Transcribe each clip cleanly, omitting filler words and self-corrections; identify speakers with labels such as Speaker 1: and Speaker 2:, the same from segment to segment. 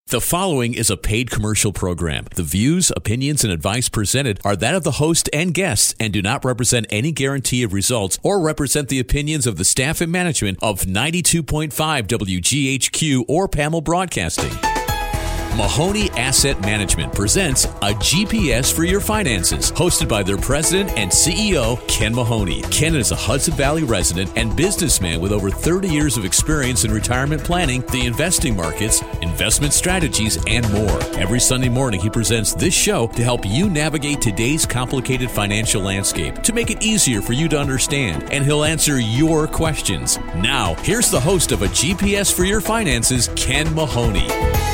Speaker 1: The following is a paid commercial program. The views, opinions, and advice presented are that of the host and guests and do not represent any guarantee of results or represent the opinions of the staff and management of 92.5 WGHQ or PAML Broadcasting. Mahoney Asset Management presents A GPS for Your Finances, hosted by their president and CEO, Ken Mahoney. Ken is a Hudson Valley resident and businessman with over 30 years of experience in retirement planning, the investing markets, investment strategies, and more. Every Sunday morning, he presents this show to help you navigate today's complicated financial landscape, to make it easier for you to understand, and he'll answer your questions. Now, here's the host of A GPS for Your Finances, Ken Mahoney.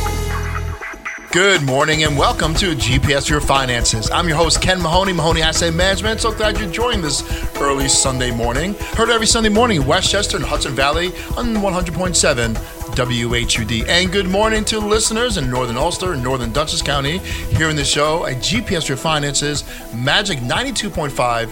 Speaker 2: Good morning and welcome to GPS for Your Finances. I'm your host, Ken Mahoney, Mahoney Asset Management. So glad you joined this early Sunday morning. Heard every Sunday morning in Westchester and Hudson Valley on 100.7 WHUD. And good morning to listeners in Northern Ulster and Northern Dutchess County. Here in the show, a GPS for Your Finances, Magic 92.5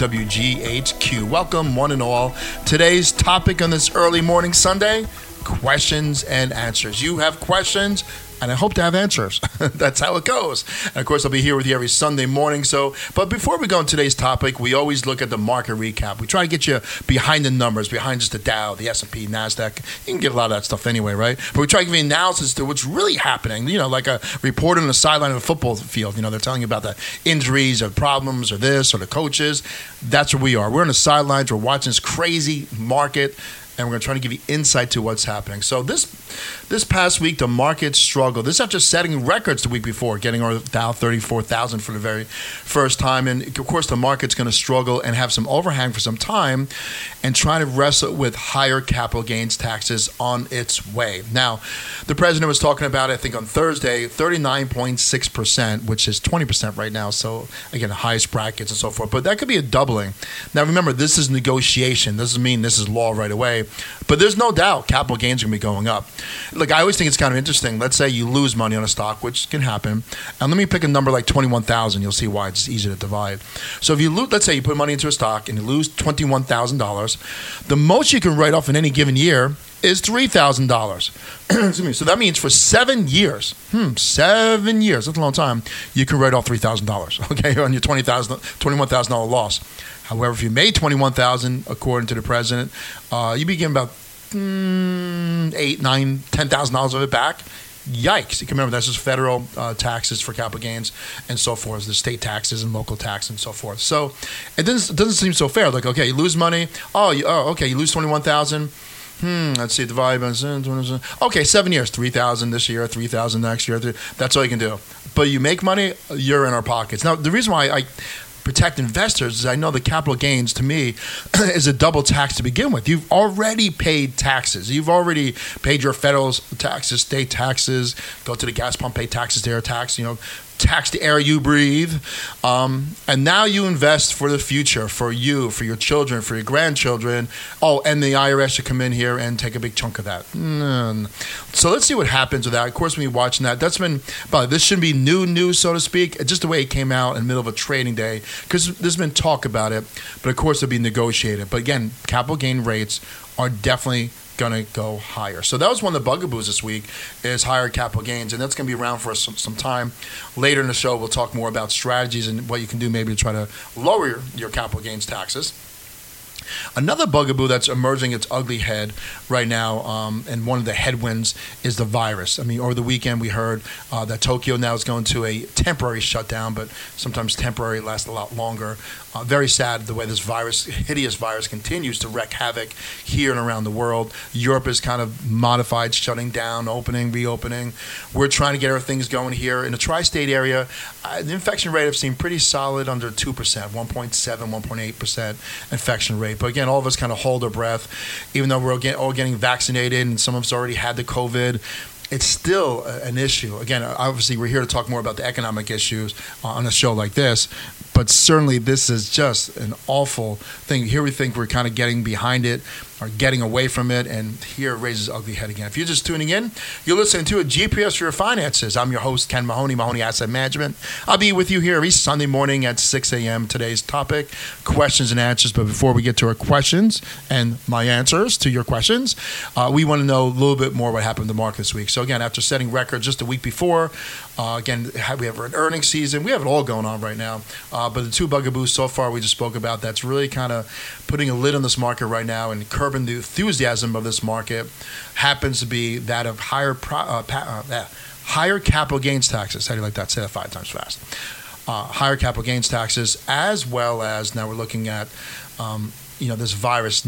Speaker 2: WGHQ. Welcome, one and all. Today's topic on this early morning Sunday, questions and answers. You have questions, and I hope to have answers. That's how it goes. And of course, I'll be here with you every Sunday morning. But before we go on today's topic, we always look at the market recap. We try to get you behind the numbers, behind just the Dow, the S&P, NASDAQ. You can get a lot of that stuff anyway, right? But we try to give you analysis to what's really happening. You know, like a reporter on the sideline of a football field. You know, they're telling you about the injuries or problems or this or the coaches. That's where we are. We're on the sidelines. We're watching this crazy market, and we're going to try to give you insight to what's happening. So this past week, the market struggled. This after setting records the week before, getting our Dow 34,000 for the very first time. And, of course, the market's going to struggle and have some overhang for some time and try to wrestle with higher capital gains taxes on its way. Now, the president was talking about, I think on Thursday, 39.6%, which is 20% right now. So, again, the highest brackets and so forth. But that could be a doubling. Now, remember, this is negotiation. This doesn't mean this is law right away. But there's no doubt capital gains are going to be going up. Look, I always think it's kind of interesting. Let's say you lose money on a stock, which can happen. And let me pick a number like 21,000. You'll see why it's easy to divide. So if you lose, let's say you put money into a stock and you lose $21,000, the most you can write off in any given year is $3,000. Excuse me. So that means for 7 years, 7 years, that's a long time, you can write off $3,000, okay, on your $21,000 loss. However, if you made $21,000, according to the president, you begin about $8,000, $9,000, $10,000 of it back. Yikes. You can remember that's just federal taxes for capital gains and so forth, the state taxes and local tax and so forth. So it doesn't seem so fair. Like, okay, you lose money. Okay, you lose $21,000. Let's see, divide by, okay, 7 years, $3,000 this year, $3,000 next year. That's all you can do. But you make money, you're in our pockets. Now, the reason why I protect investors is I know the capital gains, to me, is a double tax to begin with. You've already paid taxes. You've already paid your federal taxes, state taxes, go to the gas pump, pay taxes, their tax, tax the air you breathe. And now you invest for the future, for you, for your children, for your grandchildren. Oh, and the IRS should come in here and take a big chunk of that. So let's see what happens with that. Of course, when you're watching that, this shouldn't be new news, so to speak. It's just the way it came out in the middle of a trading day, because there's been talk about it, but of course it'll be negotiated. But again, capital gain rates are definitely going to go higher. So that was one of the bugaboos this week, is higher capital gains, and that's going to be around for some time. Later in the show, we'll talk more about strategies and what you can do maybe to try to lower your capital gains taxes. Another bugaboo that's emerging its ugly head right now, and one of the headwinds, is the virus. I mean, over the weekend we heard that Tokyo now is going to a temporary shutdown, but sometimes temporary lasts a lot longer. Very sad the way this hideous virus continues to wreak havoc here and around the world. Europe is kind of modified, shutting down, opening, reopening. We're trying to get our things going here. In the tri-state area, the infection rate I've seen pretty solid under 2%, 1.7, 1.8% infection rate. But again, all of us kind of hold our breath, even though we're all getting vaccinated and some of us already had the COVID. It's still an issue. Again, obviously, we're here to talk more about the economic issues on a show like this. But certainly this is just an awful thing. Here we think we're kind of getting behind it or getting away from it, and here it raises ugly head again. If you're just tuning in, you're listening to a GPS for your finances. I'm your host, Ken Mahoney, Mahoney Asset Management. I'll be with you here every Sunday morning at 6 a.m. Today's topic, questions and answers. But before we get to our questions and my answers to your questions, we want to know a little bit more what happened in the market this week. So again, after setting records just a week before, again, we have an earnings season. We have it all going on right now. But the two bugaboos so far we just spoke about, that's really kind of putting a lid on this market right now and curbing the enthusiasm of this market, happens to be that of higher capital gains taxes. How do you like that? Say that 5 times fast. Higher capital gains taxes, as well as now we're looking at this virus.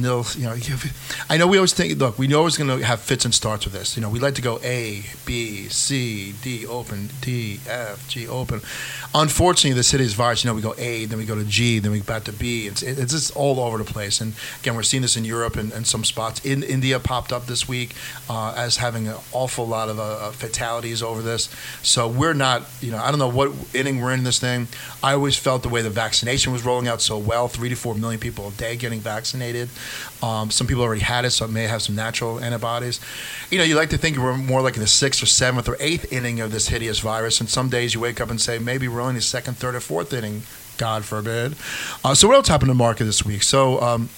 Speaker 2: I know we always think, look, we know it's going to have fits and starts with this. We like to go A, B, C, D, open, D, F, G, open. Unfortunately, this city's virus, we go A, then we go to G, then we go back to B. It's just all over the place. And again, we're seeing this in Europe and some spots. In India popped up this week as having an awful lot of fatalities over this. So we're not, I don't know what inning we're in this thing. I always felt the way the vaccination was rolling out so well, 3 to 4 million people a day getting vaccinated. Some people already had it, so it may have some natural antibodies. You like to think we're more like in the 6th or 7th or 8th inning of this hideous virus, and some days you wake up and say, maybe we're only in the 2nd, 3rd, or 4th inning, God forbid. So what else happened in the market this week? So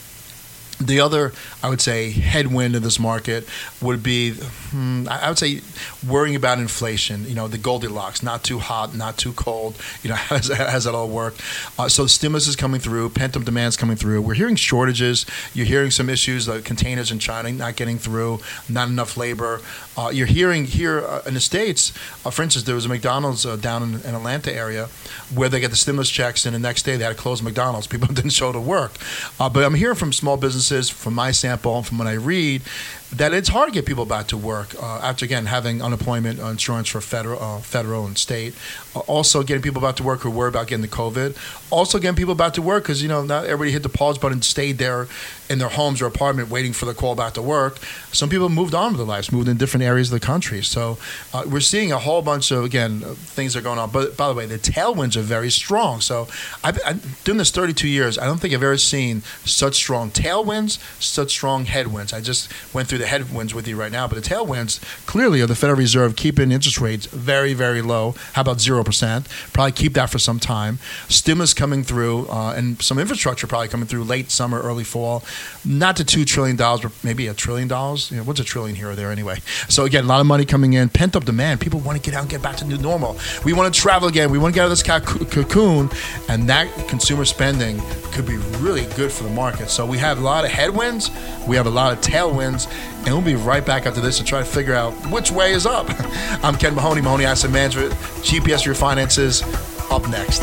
Speaker 2: the other, I would say, headwind in this market would be, I would say, worrying about inflation. The Goldilocks, not too hot, not too cold. How does that all work? So the stimulus is coming through, pent-up demand is coming through. We're hearing shortages. You're hearing some issues like containers in China not getting through, not enough labor. You're hearing here in the States, for instance, there was a McDonald's down in Atlanta area where they get the stimulus checks, and the next day they had to close McDonald's. People didn't show to work. But I'm hearing from small businesses, from my sample, from what I read, that it's hard to get people back to work after, again, having unemployment insurance for federal and state. Also getting people back to work who worry about getting the COVID. Also getting people back to work because, not everybody hit the pause button and stayed there in their homes or apartment waiting for the call back to work. Some people moved on with their lives, moved in different areas of the country. So we're seeing a whole bunch of, again, things are going on. But by the way, the tailwinds are very strong. So I've done this 32 years. I don't think I've ever seen such strong tailwinds, such strong headwinds. I just went through the headwinds with you right now, but the tailwinds clearly are the Federal Reserve keeping interest rates very, very low. How about 0%? Probably keep that for some time. Stimulus coming through and some infrastructure probably coming through late summer, early fall. Not to $2 trillion, but maybe $1 trillion. What's a trillion here or there anyway? So again, a lot of money coming in, pent-up demand. People want to get out and get back to new normal. We want to travel again. We want to get out of this cocoon, and that consumer spending could be really good for the market. So we have a lot of headwinds. We have a lot of tailwinds. And we'll be right back after this to try to figure out which way is up. I'm Ken Mahoney, Mahoney Asset Management, GPS for your finances. Up next.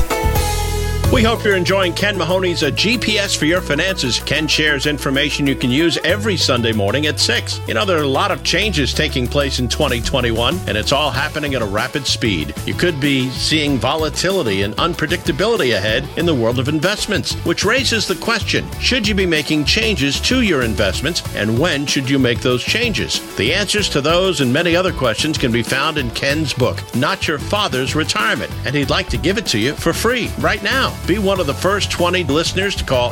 Speaker 3: We hope you're enjoying Ken Mahoney's GPS for your finances. Ken shares information you can use every Sunday morning at 6. There are a lot of changes taking place in 2021, and it's all happening at a rapid speed. You could be seeing volatility and unpredictability ahead in the world of investments, which raises the question, should you be making changes to your investments, and when should you make those changes? The answers to those and many other questions can be found in Ken's book, Not Your Father's Retirement, and he'd like to give it to you for free right now. Be one of the first 20 listeners to call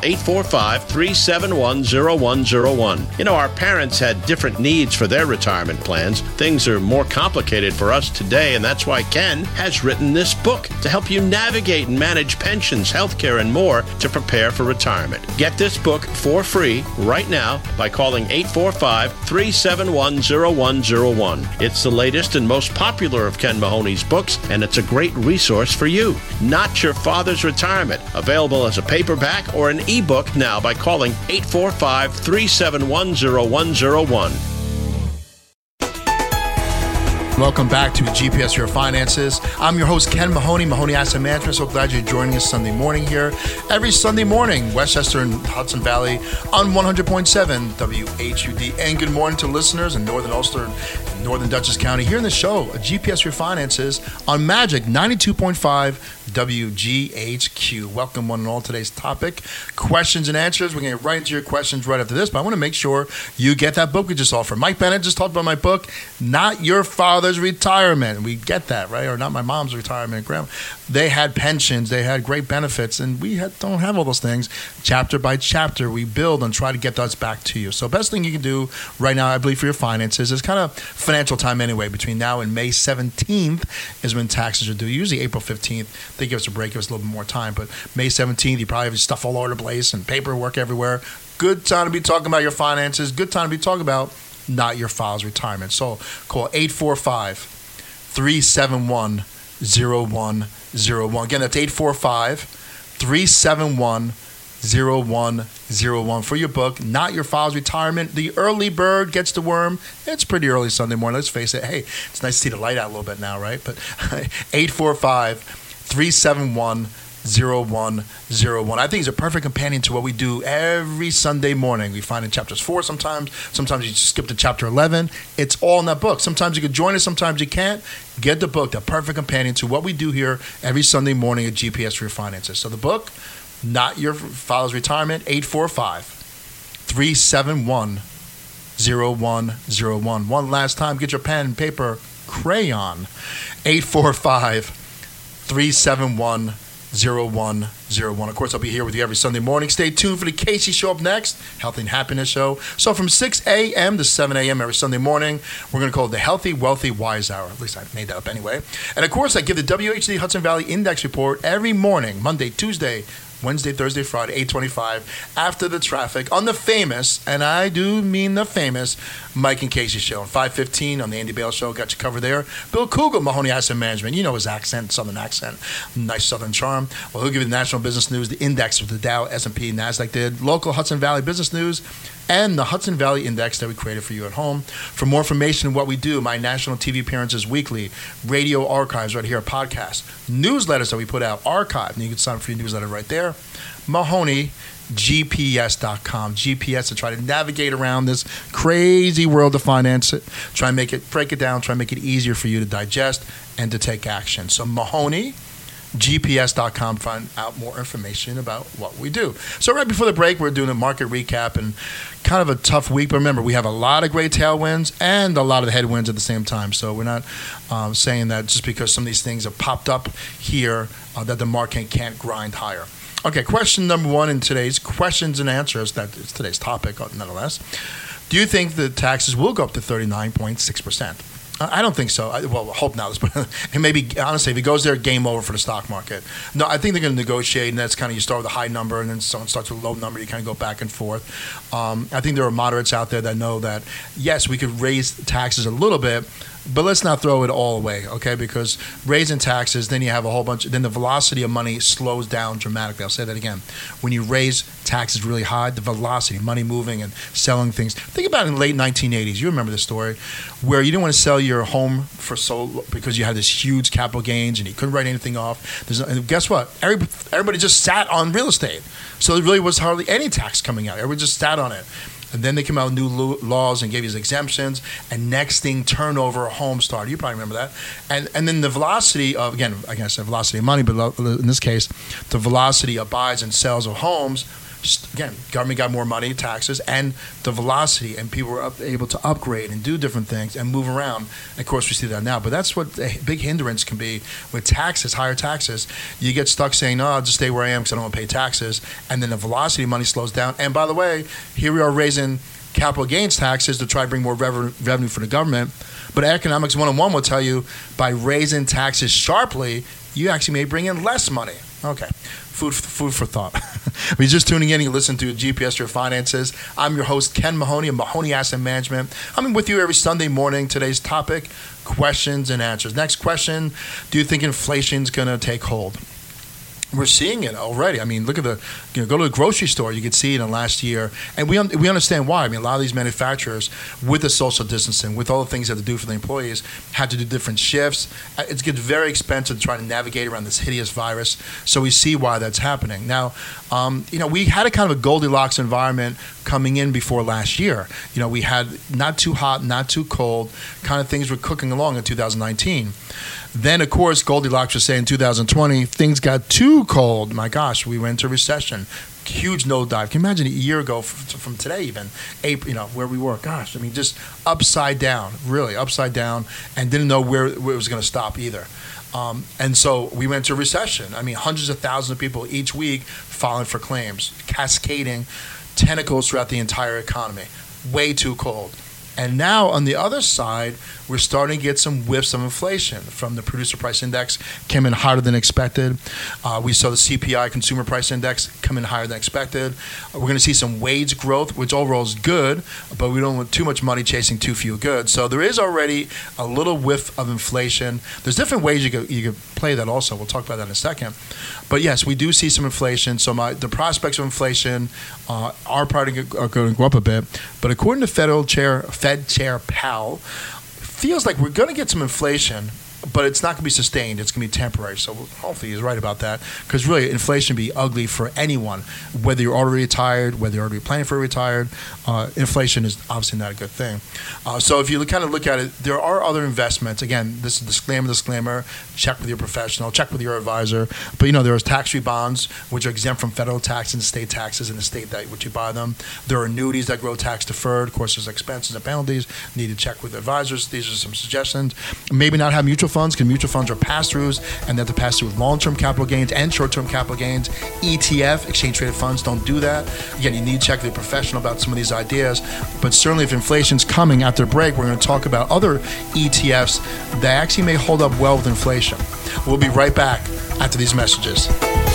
Speaker 3: 845-371-0101. Our parents had different needs for their retirement plans. Things are more complicated for us today, and that's why Ken has written this book to help you navigate and manage pensions, healthcare, and more to prepare for retirement. Get this book for free right now by calling 845-371-0101. It's the latest and most popular of Ken Mahoney's books, and it's a great resource for you. Not Your Father's Retirement. Available as a paperback or an ebook now by calling 845-371-0101.
Speaker 2: Welcome back to GPS for your finances. I'm your host, Ken Mahoney, Mahoney Asset Management. So glad you're joining us Sunday morning here. Every Sunday morning, Westchester and Hudson Valley on 100.7 WHUD. And good morning to listeners in Northern Ulster and Northern Dutchess County. Here in the show, a GPS for your finances on Magic 92.5 WGHQ. Welcome one and all to today's topic, questions and answers. We're going to get right into your questions right after this, but I want to make sure you get that book we just offered. Mike Bennett just talked about my book, Not Your Father's father's retirement. We get that, right? Or not my mom's retirement. Grandma. They had pensions. They had great benefits. And we don't have all those things. Chapter by chapter, we build and try to get those back to you. So best thing you can do right now, I believe, for your finances is kind of financial time anyway. Between now and May 17th is when taxes are due. Usually April 15th, they give us a break, give us a little bit more time. But May 17th, you probably have stuff all over the place and paperwork everywhere. Good time to be talking about your finances. Good time to be talking about not your father's retirement. So call 845-371-0101. Again, that's 845-371-0101 for your book, Not Your Father's Retirement. The early bird gets the worm. It's pretty early Sunday morning. Let's face it. Hey, it's nice to see the light out a little bit now, right? But 845-371-0101. I think it's a perfect companion to what we do every Sunday morning. We find in chapters 4 sometimes. Sometimes you skip to chapter 11. It's all in that book. Sometimes you can join us, sometimes you can't. Get the book, the perfect companion to what we do here every Sunday morning at GPS for Your Finances. So the book, Not Your Father's Retirement, 845-371-0101. One last time, get your pen and paper, crayon, 845-371-0101. Of course, I'll be here with you every Sunday morning. Stay tuned for the Casey Show up next, Healthy and Happiness Show. So from 6 a.m. to 7 a.m. every Sunday morning, we're going to call it the Healthy, Wealthy, Wise Hour. At least I made that up anyway. And of course, I give the WHD Hudson Valley Index Report every morning, Monday, Tuesday, Wednesday, Thursday, Friday, 8:25, after the traffic on the famous, and I do mean the famous, Mike and Casey Show. And 5:15 on the Andy Bale Show, got you covered there. Bill Kugel, Mahoney Asset Management. You know his accent, Southern accent, nice Southern charm. Well, he'll give you the national business news, the index of the Dow, S&P, NASDAQ did, local Hudson Valley business news, and the Hudson Valley Index that we created for you at home. For more information on what we do, my national TV appearances weekly, radio archives right here, podcasts, newsletters that we put out, archived, and you can sign up for your newsletter right there. MahoneyGPS.com. GPS to try to navigate around this crazy world of finance, try and break it down, try and make it easier for you to digest and to take action. So MahoneyGPS.com, find out more information about what we do. So right before the break, we're doing a market recap and kind of a tough week. But remember, we have a lot of great tailwinds and a lot of headwinds at the same time. So we're not saying that just because some of these things have popped up here that the market can't grind higher. Okay, question number 1 in today's questions and answers, that is today's topic nonetheless. Do you think the taxes will go up to 39.6%? I don't think so. I hope not. And maybe, honestly, if it goes there, game over for the stock market. No, I think they're going to negotiate, and that's kind of, you start with a high number, and then someone starts with a low number. You kind of go back and forth. I think there are moderates out there that know that, yes, we could raise taxes a little bit, but let's not throw it all away, okay? Because raising taxes, then you have a whole bunch, then the velocity of money slows down dramatically. I'll say that again. When you raise taxes really high, the velocity, money moving and selling things. Think about it in the late 1980s. You remember this story where you didn't want to sell your home because you had this huge capital gains and you couldn't write anything off. And guess what? Everybody just sat on real estate. So there really was hardly any tax coming out. Everybody just sat on it. And then they came out with new laws and gave you exemptions. And next thing, turnover of homes started. You probably remember that. And then the velocity of, again, I guess the velocity of money, but in this case, the velocity of buys and sells of homes, again, government got more money, taxes, and the velocity, and people were able to upgrade and do different things and move around. And of course, we see that now. But that's what a big hindrance can be with taxes, higher taxes. You get stuck saying, no, I'll just stay where I am because I don't want to pay taxes. And then the velocity of money slows down. And by the way, here we are raising capital gains taxes to try to bring more revenue for the government. But Economics 101 will tell you by raising taxes sharply, you actually may bring in less money. Okay. Food for thought. If you're just tuning in, you listen to GPS Your Finances. I'm your host, Ken Mahoney of Mahoney Asset Management. I'm with you every Sunday morning. Today's topic, questions and answers. Next question, do you think inflation's going to take hold? We're seeing it already. I mean, look at go to the grocery store. You can see it in the last year. And we understand why. I mean, a lot of these manufacturers, with the social distancing, with all the things they have to do for the employees, had to do different shifts. It gets very expensive to try to navigate around this hideous virus. So we see why that's happening. Now, we had a kind of a Goldilocks environment coming in before last year. We had not too hot, not too cold, kind of things were cooking along in 2019. Then, of course, Goldilocks was saying in 2020, things got too cold. My gosh, we went into recession. huge nosedive. Can you imagine a year ago from today even, April, where we were? Gosh, I mean, just upside down, really upside down, and didn't know where it was going to stop either. And so we went into a recession. I mean, hundreds of thousands of people each week filing for claims, cascading tentacles throughout the entire economy. Way too cold. And now on the other side, we're starting to get some whiffs of inflation from the producer price index came in hotter than expected. We saw the CPI, consumer price index, come in higher than expected. We're going to see some wage growth, which overall is good, but we don't want too much money chasing too few goods. So there is already a little whiff of inflation. There's different ways you could play that also. We'll talk about that in a second. But yes, we do see some inflation. So the prospects of inflation are probably going to go up a bit. But according to Fed Chair Powell, feels like we're going to get some inflation, but it's not going to be sustained. It's going to be temporary. So hopefully he's right about that, because really inflation be ugly for anyone, whether you're already retired, whether you're already planning for retired. Inflation is obviously not a good thing. So if you kind of look at it, there are other investments. Again, this is disclaimer. Check with your professional. Check with your advisor. But there are tax-free bonds, which are exempt from federal tax and state taxes in the state that which you buy them. There are annuities that grow tax deferred. Of course, there's expenses and penalties. You need to check with advisors. These are some suggestions. Maybe not have mutual funds, because mutual funds are pass-throughs, and they have to pass through long-term capital gains and short-term capital gains. ETF, exchange-traded funds, don't do that. Again, you need to check with a professional about some of these ideas. But certainly if inflation's coming after break, we're going to talk about other ETFs that actually may hold up well with inflation. We'll be right back after these messages.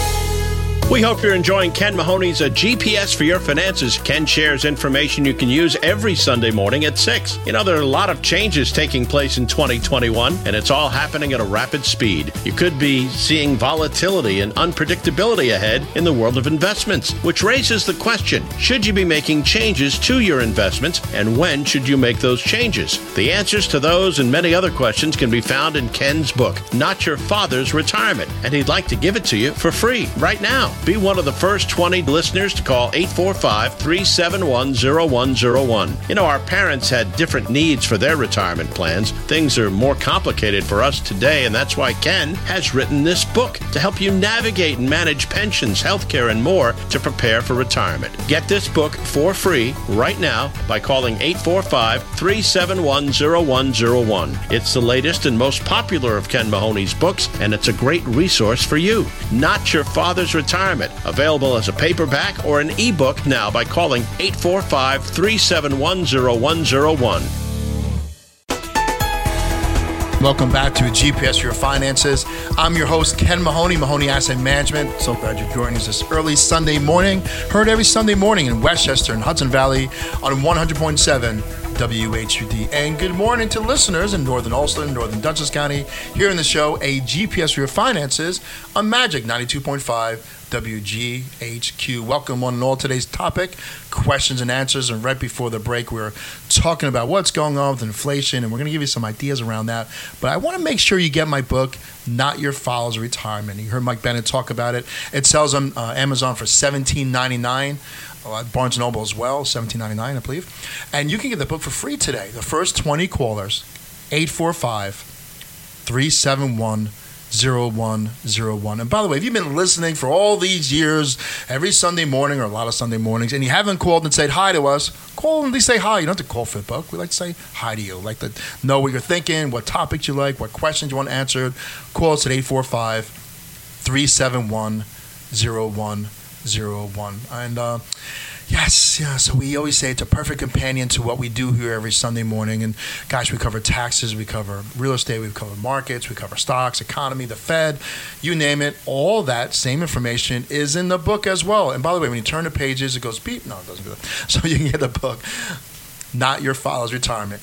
Speaker 3: We hope you're enjoying Ken Mahoney's GPS for Your Finances. Ken shares information you can use every Sunday morning at 6. There are a lot of changes taking place in 2021, and it's all happening at a rapid speed. You could be seeing volatility and unpredictability ahead in the world of investments, which raises the question, should you be making changes to your investments, and when should you make those changes? The answers to those and many other questions can be found in Ken's book, Not Your Father's Retirement, and he'd like to give it to you for free right now. Be one of the first 20 listeners to call 845-371-0101. Our parents had different needs for their retirement plans. Things are more complicated for us today, and that's why Ken has written this book to help you navigate and manage pensions, healthcare, and more to prepare for retirement. Get this book for free right now by calling 845-371-0101. It's the latest and most popular of Ken Mahoney's books, and it's a great resource for you. Not Your Father's Retirement. Available as a paperback or an ebook now by calling 845-371-0101.
Speaker 2: Welcome back to GPS for Your Finances. I'm your host, Ken Mahoney, Mahoney Asset Management. So glad you're joining us this early Sunday morning. Heard every Sunday morning in Westchester and Hudson Valley on 100.7 WHUD. And good morning to listeners in Northern Ulster, Northern Dutchess County. Here in the show, a GPS for Your Finances on Magic 92.5 WGHQ. Welcome one and all. Today's topic, questions and answers. And right before the break, we were talking about what's going on with inflation, and we're going to give you some ideas around that. But I want to make sure you get my book, Not Your Father's Retirement. You heard Mike Bennett talk about it. It sells on Amazon for $17.99. Barnes & Noble as well, $17.99, I believe. And you can get the book for free today. The first 20 callers, 845-371-0101. And by the way, if you've been listening for all these years, every Sunday morning or a lot of Sunday mornings, and you haven't called and said hi to us, call and at least say hi. You don't have to call for the book. We like to say hi to you. We like to know what you're thinking, what topics you like, what questions you want answered. Call us at 845-371-0101. And so we always say it's a perfect companion to what we do here every Sunday morning. And gosh, we cover taxes, we cover real estate, we cover markets, we cover stocks, economy, the Fed, you name it. All that same information is in the book as well. And by the way, when you turn the pages, it goes beep. No, it doesn't do that. So you can get the book, Not Your Father's Retirement,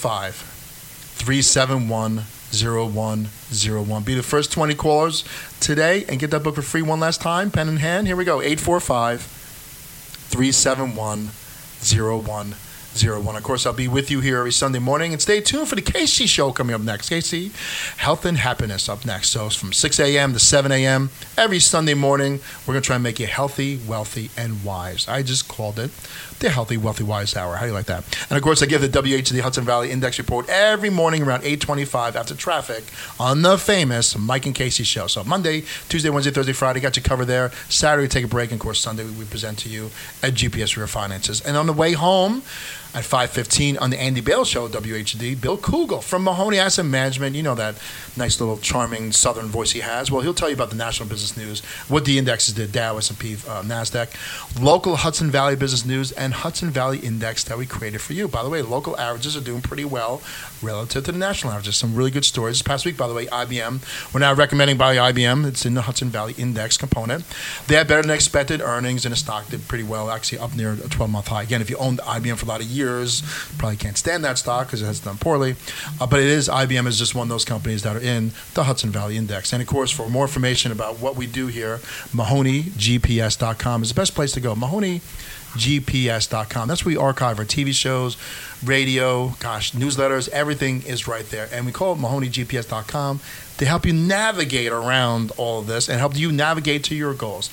Speaker 2: 845-371-0101. Be the first 20 callers today and get that book for free one last time, pen in hand. Here we go, 845-371-0101. Of course, I'll be with you here every Sunday morning. And stay tuned for the KC Show coming up next. KC, Health and Happiness up next. So it's from 6 a.m. to 7 a.m. every Sunday morning. We're going to try and make you healthy, wealthy, and wise. I just called it the Healthy, Wealthy, Wise Hour. How do you like that? And, of course, I give the WHD Hudson Valley Index Report every morning around 8:25 after traffic on the famous Mike and Casey Show. So Monday, Tuesday, Wednesday, Thursday, Friday, got you covered there. Saturday, take a break. And, of course, Sunday, we present to you at GPS for Your Finances. And on the way home, at 5:15 on the Andy Bale Show, WHD, Bill Kugel from Mahoney Asset Management. You know that nice little charming southern voice he has. Well, he'll tell you about the national business news, what the indexes did, Dow, S&P, NASDAQ, local Hudson Valley business news, and Hudson Valley Index that we created for you. By the way, local averages are doing pretty well relative to the national averages. Some really good stories. This past week, by the way, IBM, we're now recommending by IBM. It's in the Hudson Valley Index component. They had better than expected earnings, and the stock did pretty well, actually up near a 12-month high. Again, if you owned IBM for a lot of years, probably can't stand that stock because it has done poorly. But IBM is just one of those companies that are in the Hudson Valley Index. And, of course, for more information about what we do here, MahoneyGPS.com is the best place to go. MahoneyGPS.com. That's where we archive our TV shows, radio, newsletters. Everything is right there. And we call it MahoneyGPS.com to help you navigate around all of this and help you navigate to your goals.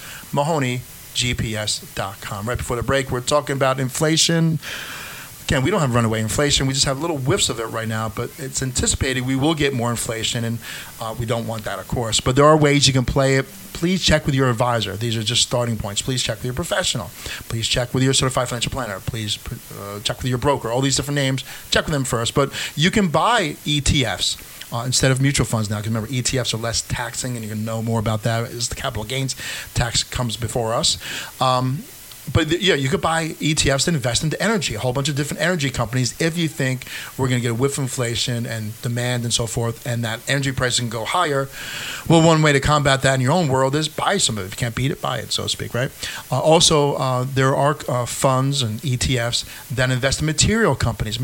Speaker 2: MahoneyGPS.com. Right before the break, we're talking about inflation. Again, we don't have runaway inflation. We just have little whiffs of it right now, but it's anticipated we will get more inflation, and we don't want that, of course. But there are ways you can play it. Please check with your advisor. These are just starting points. Please check with your professional. Please check with your certified financial planner. Please check with your broker. All these different names, check with them first. But you can buy ETFs. Instead of mutual funds now, because remember, ETFs are less taxing, and you can know more about that as the capital gains tax comes before us. But you could buy ETFs and invest into energy, a whole bunch of different energy companies. If you think we're going to get a whiff of inflation and demand and so forth, and that energy prices can go higher, well, one way to combat that in your own world is buy some of it. If you can't beat it, buy it, so to speak, right? Also, there are funds and ETFs that invest in material companies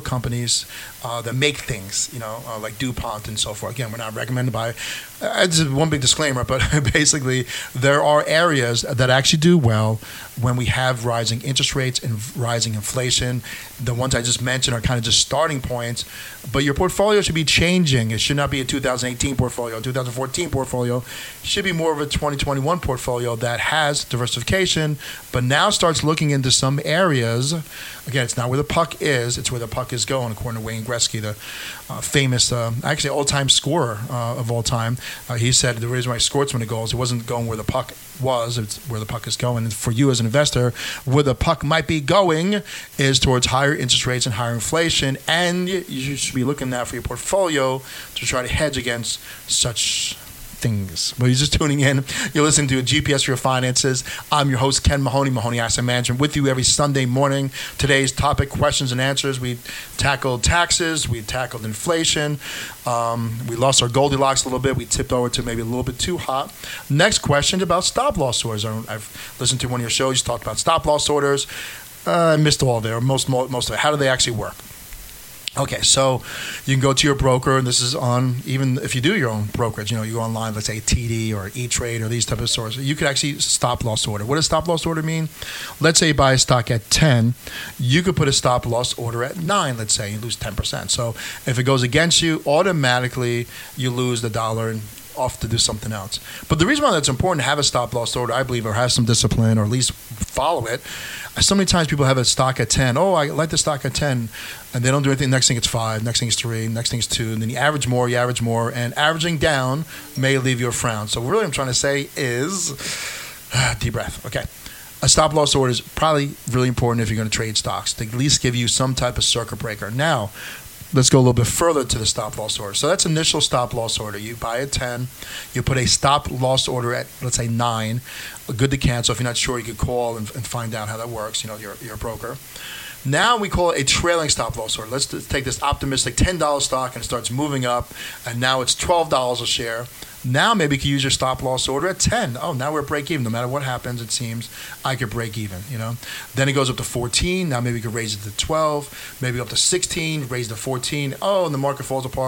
Speaker 2: that make things, like DuPont and so forth. Again, we're not recommended by. This is one big disclaimer, but basically there are areas that actually do well when we have rising interest rates and rising inflation. The ones I just mentioned are kind of just starting points, but your portfolio should be changing. It should not be a 2018 portfolio, a 2014 portfolio. It should be more of a 2021 portfolio that has diversification, but now starts looking into some areas. Again, it's not where the puck is, it's where the puck is going, according to Wayne Gretzky, the famous, actually all-time scorer of all time. He said the reason why he scored so many goals, it wasn't going where the puck was, it's where the puck is going. And for you as an investor, where the puck might be going is towards higher interest rates and higher inflation, and you should be looking now for your portfolio to try to hedge against such things. Well, you're just tuning in. You're listening to a GPS for Your Finances. I'm your host, Ken Mahoney, Mahoney Asset Management, with you every Sunday morning. Today's topic, questions and answers. We tackled taxes. We tackled inflation. We lost our Goldilocks a little bit. We tipped over to maybe a little bit too hot. Next question about stop-loss orders. I've listened to one of your shows. You talked about stop-loss orders. I missed all of it, or most of it. How do they actually work? Okay, so you can go to your broker, and this is on, even if you do your own brokerage, you go online, let's say TD or E-Trade or these type of stores, you could actually stop-loss order. What does stop-loss order mean? Let's say you buy a stock at 10, you could put a stop-loss order at 9, let's say, you lose 10%. So if it goes against you, automatically you lose the dollar and off to do something else. But the reason why that's important to have a stop-loss order, I believe, or have some discipline, or at least follow it. So many times people have a stock at 10. Oh, I like the stock at 10. And they don't do anything. Next thing it's 5. Next thing it's 3. Next thing it's 2. And then you average more. And averaging down may leave you a frown. So really what I'm trying to say is, deep breath. Okay. A stop-loss order is probably really important if you're going to trade stocks, to at least give you some type of circuit breaker. Now, let's go a little bit further to the stop-loss order. So that's initial stop-loss order. You buy at 10. You put a stop-loss order at, let's say, 9. Good to cancel. If you're not sure, you could call and find out how that works. You're a broker. Now we call it a trailing stop-loss order. Let's take this optimistic $10 stock and it starts moving up, and now it's $12 a share. Now maybe you can use your stop-loss order at 10. Oh, now we're break even. No matter what happens, it seems I could break even, Then it goes up to 14. Now maybe you could raise it to 12. Maybe up to 16, raise it to 14. Oh, and the market falls apart.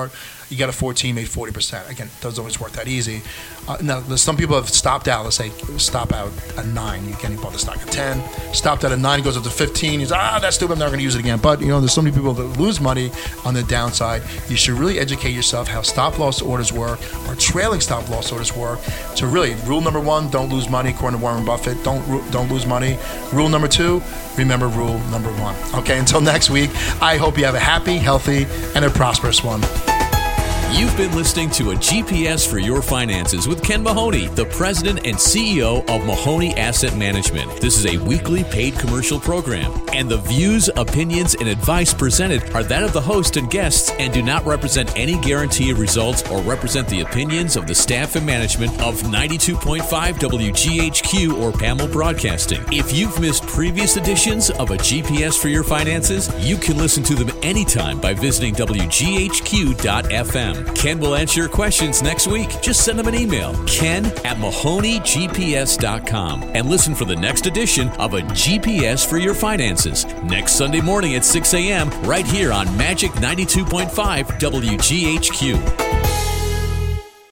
Speaker 2: You got a 14, made 40%. Again, it doesn't always work that easy. Now, some people have stopped out. Let's say stop out at 9. You bought the stock at 10. Stopped out at 9. It goes up to 15. He's that's stupid. I'm never going to use it again. But there's so many people that lose money on the downside. You should really educate yourself how stop loss orders work or trailing stop loss orders work. So really, rule number 1: don't lose money. According to Warren Buffett, don't lose money. Rule number 2: remember rule number 1. Okay. Until next week, I hope you have a happy, healthy, and a prosperous one.
Speaker 1: You've been listening to A GPS for Your Finances with Ken Mahoney, the president and CEO of Mahoney Asset Management. This is a weekly paid commercial program, and the views, opinions, and advice presented are that of the host and guests and do not represent any guarantee of results or represent the opinions of the staff and management of 92.5 WGHQ or PAML Broadcasting. If you've missed previous editions of A GPS for Your Finances, you can listen to them anytime by visiting WGHQ.FM. Ken will answer your questions next week. Just send him an email, ken@MahoneyGPS.com, and listen for the next edition of A GPS for Your Finances next Sunday morning at 6 a.m. right here on Magic 92.5 WGHQ.